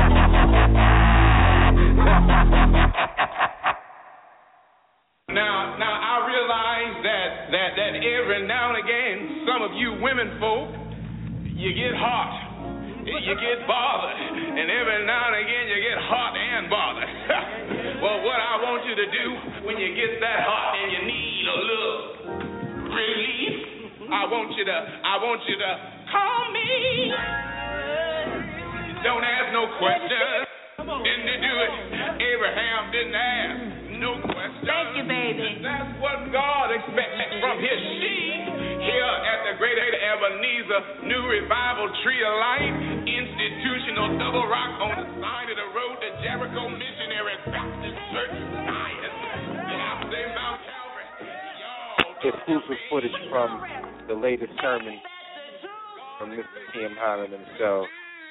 Now, now I realize that, that, that every now and again, some of you women folk, you get hot, you get bothered, and every now and again you get hot and bothered. Well, what I want you to do when you get that hot and you need a little relief, I want you to, I want you to call me. Don't ask no questions. Didn't they do it? Abraham didn't ask no questions. Thank you, baby. That's what God expects from his sheep here at the Great Ebenezer New Revival Tree of Life Institutional Double Rock on the side of the road to Jericho Missionary Baptist Church, Zion. Yeah, say Mount Calvary. Exclusive footage from the latest sermon from Mister T M Hyman himself.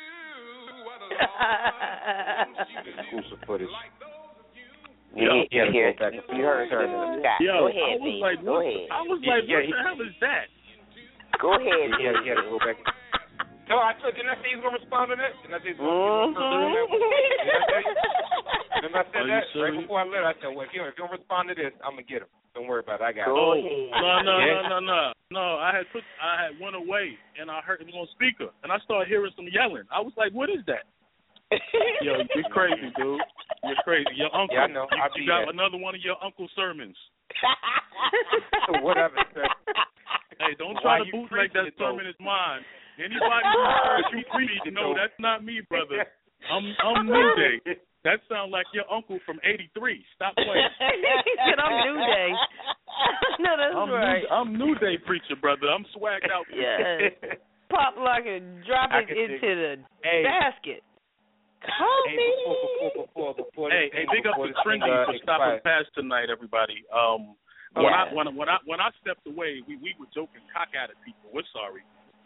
Exclusive footage. Yeah, yeah, yeah, go back and you heard turn him. it. Scott, Yo, go ahead, I was baby. like, Go what? ahead. I was like, Yeah, what the hell is that? Go ahead, Yeah, baby. yeah, go back. No, I told didn't I say he was gonna respond to that? Didn't I say he was Mm-hmm. gonna respond to that? Didn't I say Are you that? serious? Right before I left, I said, well, if you if you don't respond to this, I'm gonna get him. Don't worry about it. I got Go it. ahead. No, no, Yeah. no, no, no, no. I had took, I had went away, and I heard him on speaker, and I started hearing some yelling. I was like, what is that? Yo, you're crazy, dude. You're crazy. Your uncle. Yeah, I know. You, I'll you be got there. another one of your uncle's sermons. Whatever. Sir. Hey, don't Why try to you bootleg preaching that it, though? sermon is mine. Anybody who heard you preach, no, that's not me, brother. I'm I'm New Day. That sounds like your uncle from eighty-three. Stop playing. He said I'm New Day. No, that's I'm right. New, I'm New Day preacher, brother. I'm swagged out. Yes. Pop lock and drop I it can into dig the Hey. basket. Hey, before, before, before, before Hey, this hey, thing- big up before to this thing, Trendy uh, for stopping expires. past tonight, everybody. Um, when Yeah. I when, I- when I when I stepped away, we we were joking cock at people. We're sorry.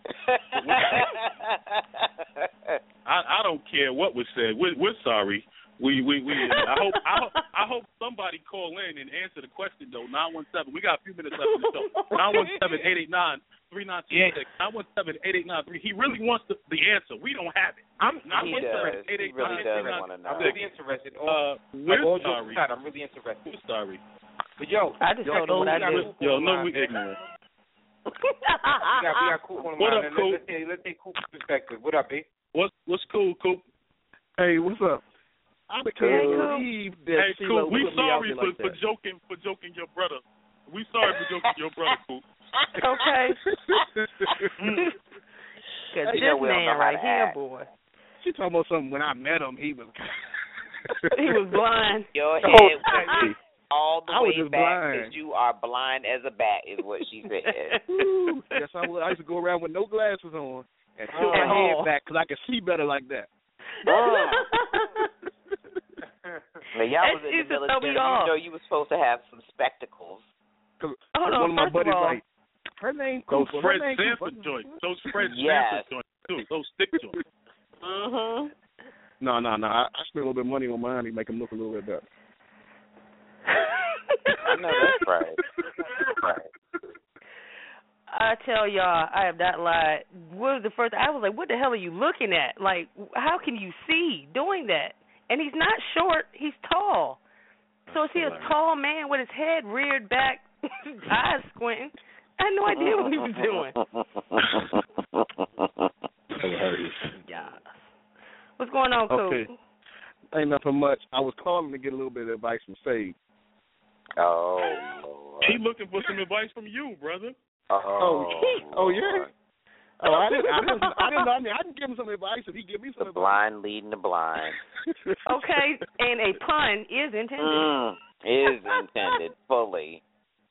I I don't care what was said. We're we're sorry. We we we. I hope I hope I hope somebody call in and answer the question though. Nine one seven. We got a few minutes left in the show. Nine one seven eight eight nine three nine two six. Nine one seven eight eight nine three. He really wants the, the answer. We don't have it. I'm, He does. He really does want to know. I'm really interested. Oh, Uh, like, we're all jokes sorry. aside, I'm really interested. We're sorry. But yo, I just yo, told him what I got did. Coop Yo, on the no, line, we man. ignorant. We got, we got Coop on the What line. up, man. Coop? Let's, let's, take, let's take Coop's perspective. What up, eh? What's what's cool, Coop? Hey, what's up? I can't believe that Hey, CeeLo Coop, we put me out sorry there for, like for that. joking for joking your brother. We sorry for joking your brother, Coop. Okay. Because You know this we don't know man how right to here, act. boy, She talking about something when I met him, he was he was blind. Your Oh, head hey, all the I was way just back blind. because you are blind as a bat, is what she said. Ooh, yes, I, was. I used to go around with no glasses on and tilt my Oh. head back because I could see better like that. Now, y'all was That in used the to throw me military. You off. know you were supposed to have some spectacles. Cause Hold one on, of my first buddies of all, like, her name Those Cooper. Fred her name Sanford Cooper. joints. Those Fred Yes. Sanford joints too. Those stick joints. Mm-hmm. No, no, no. I, I spent a little bit of money on mine to make him look a little bit better. I know that's right. That's right. I tell y'all, I have not lied. What was the first? I was like, "What the hell are you looking at? Like, how can you see doing that?" And he's not short; he's tall. So is he a tall man with his head reared back, eyes squinting? I had no idea what he was doing. Hilarious. Yeah. What's going on, Coop? Okay. Ain't nothing much. I was calling to get a little bit of advice from Sage. Oh, Lord. He looking for some advice from you, brother. Oh, oh yeah. Oh, I didn't. I didn't. I didn't know. I mean, I can give him some advice if he give me some The advice. blind leading the blind. Okay, and a pun is intended. Mm, is intended fully.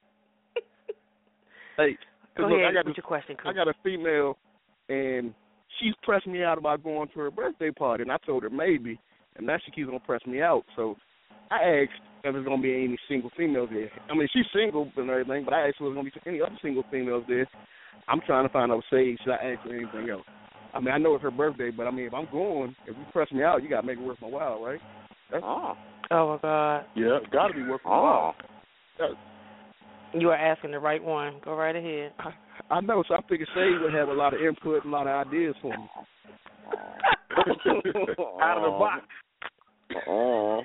Hey, 'cause Go look, ahead I got with this, your question, Coop. I got a female, and she's pressing me out about going to her birthday party, and I told her maybe, and now she keeps on pressing me out. So I asked if there's gonna be any single females there. I mean, she's single and everything, but I asked if there's gonna be any other single females there. I'm trying to find out, Sage, should I ask her anything else? I mean, I know it's her birthday, but I mean, if I'm going, if you press me out, you gotta make it worth my while, right? That's, Oh. Oh my God. Yeah, gotta be worth my Oh. while. that, You are asking the right one. Go right ahead. I, I know, so I figured Sage would have a lot of input, a lot of ideas for me. Out of the box. Oh.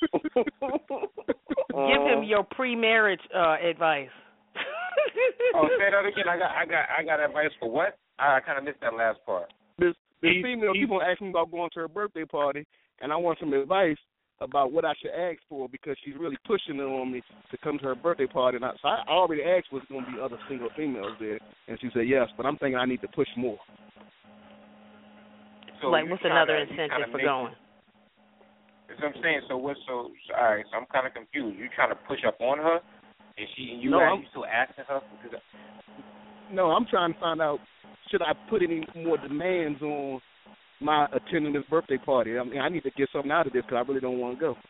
Give him your pre-marriage uh, advice. Oh, say that again. I got, I got, I got advice for what? I, I kind of missed that last part. This this He- female he- keep on asking me about going to her birthday party, and I want some advice about what I should ask for because she's really pushing it on me to come to her birthday party. And I, so I already asked was going to be other single females there, and she said yes, but I'm thinking I need to push more. So like, you what's kinda- another you kinda incentive for make- going? That's what I'm saying. So what? So, so all right. So I'm kind of confused. You trying to push up on her, and she and you No, ask, I'm- you still asking her because No, I'm trying to find out should I put any more demands on my attending this birthday party. I mean, I need to get something out of this because I really don't want to go.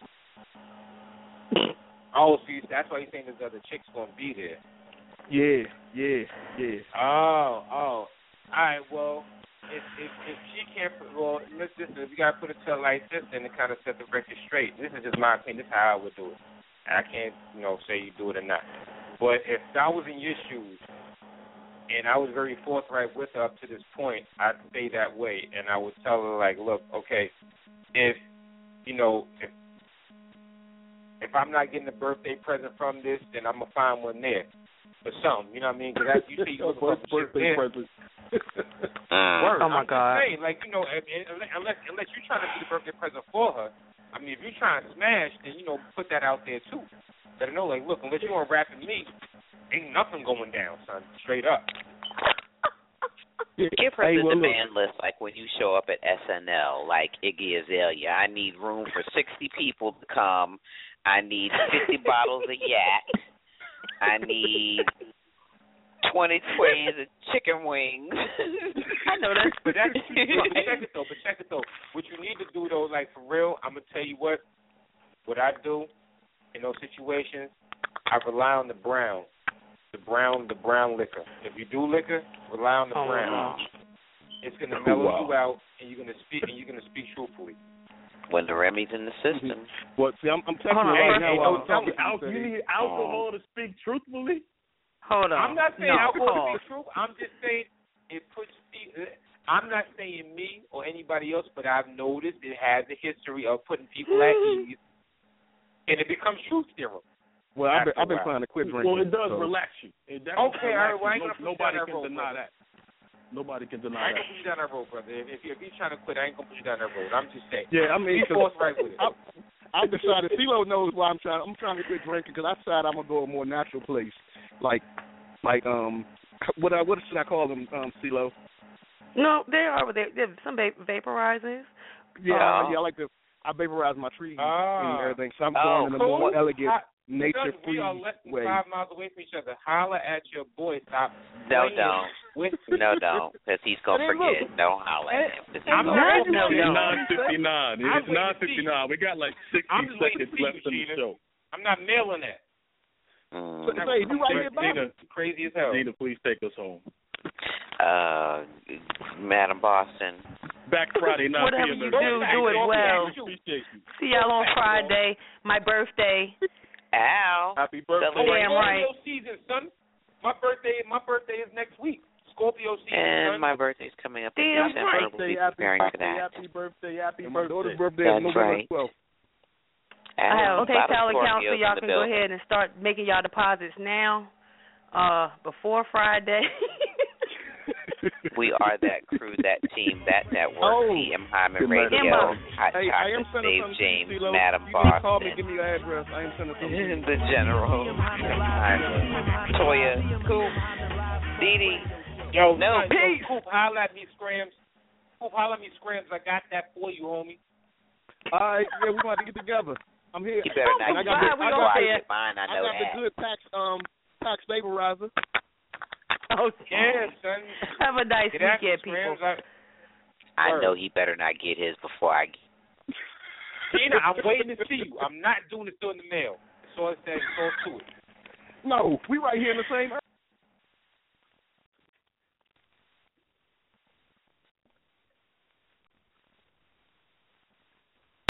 oh, see, that's why you're saying there's other chicks gonna be there. Yeah, yeah, yeah. Oh, oh. All right, well, if if, if she can't, well, listen, we got to put it to it like this, then to kind of set the record straight. This is just my opinion. This is how I would do it. I can't, you know, say you do it or not. But if I was in your shoes, and I was very forthright with her up to this point, I'd stay that way, and I would tell her, like, look, okay, if, you know, if if I'm not getting a birthday present from this, then I'm going to find one there or something, you know what I mean? Because you say you look for birthday present. Word. Oh, my I'm God. just saying, like, you know, unless, unless you're trying to be the birthday present for her, I mean, if you're trying to smash, then, you know, put that out there, too. Let her know, like, look, unless you want rapping me, ain't nothing going down, son, straight up. Give her Hey, the well, look. demand list like when you show up at S N L, like Iggy Azalea. I need room for sixty people to come. I need fifty bottles of yak. I need twenty trays of chicken wings. I know that. But that's but check it though. But check it though. What you need to do though, like for real, I'm gonna tell you what. What I do in those situations, I rely on the brown, the brown, the brown liquor. If you do liquor, rely on the Oh, brown. wow. It's gonna mellow Wow. you out, and you're gonna speak, and you're gonna speak truthfully. When the Remy's in the system. Well, see, I'm, I'm texting Hold on, you right hey, now. hey, while don't I'm tell talking me to Al- you need alcohol to speak truthfully? Hold on. I'm not saying no, alcohol pause. to be true. I'm just saying it puts. People, I'm not saying me or anybody else, but I've noticed it has a history of putting people at ease, and it becomes truth serum. Well, I've been, After a I've been while. trying to quit drinking. Well, it does so. relax you. It definitely Okay, all right, relaxes well, I ain't you. gonna put you Nobody down that can road, deny brother. that. Nobody can deny I ain't that. gonna put you down that road, brother. If, if, you, if you're trying to quit, I ain't gonna put you down that road. I'm just saying. Yeah, I mean, be 'cause forthright with it. I, I've decided. CeeLo knows why I'm trying. I'm trying to quit drinking because I decided I'm gonna go a more natural place, like, like um, what I what should I call them, um, CeeLo? No, there are there, there are some va- vaporizers. Yeah, Oh. yeah, I like to. I vaporize my trees Ah. and everything, so I'm Oh, going in a cool. more elegant, Hi- nature-free We are less than way. five miles away from each other. Holla at your boy. Stop. No, playing don't. With No, don't, because he's going to But hey, forget. look. Don't holler at him. 'cause he's I'm gonna not- forget. No, It's no. nine fifty-nine. I'm It's waiting nine to see fifty-nine. We got like sixty I'm just waiting to seconds see left you, in the Gina. show. I'm not mailing that. Mm. So, say, you right here, Gina, Bobby. Crazy as hell. Gina, please take us home. Uh, Madam Boston. Back Friday, nine Whatever p.m. you every do, day. do it well. Appreciate you. See y'all on Friday, my birthday. Al. Happy birthday. Celebrate. Damn right. Scorpio season, son. My birthday, my birthday is next week. Scorpio season, And son. my birthday's coming up in Damn December. right. We'll be Happy preparing for birthday, that. happy birthday, happy And my daughter's birthday. birthday is That's November right. twelfth. I have Al, a PayPal lot of account so Scorpios y'all in the can go building. ahead and start making y'all deposits now, uh, before Friday. We are that crew, that team, that network. Oh, T M Hyman good night. Radio, Emma. Hot Hey, I am Chocolate, sending Dave something James, to you, CeeLo. Madam You need to call me, Boston, give me your address. I am sending something to you. the General, T M Hyman, Toya, Coop, Dee Dee. Yo, No, son, peace. yo, Coop, holla at me, Scrams. Coop, holla at me, Scrams. I got that for you, homie. All right, yeah, we're going to get together. I'm here. You better not I get got the, we I gonna got say the, it. Fine, I I know got the that. good Pax um Pax vaporizer. Oh, Yeah, son. have a nice Get at me, weekend, people. Scrams. I, I Word. know he better not get his before I get. Gina, I'm waiting to see you. I'm not doing it still in the mail. That's all it says. It's all to it. No, we right here in the same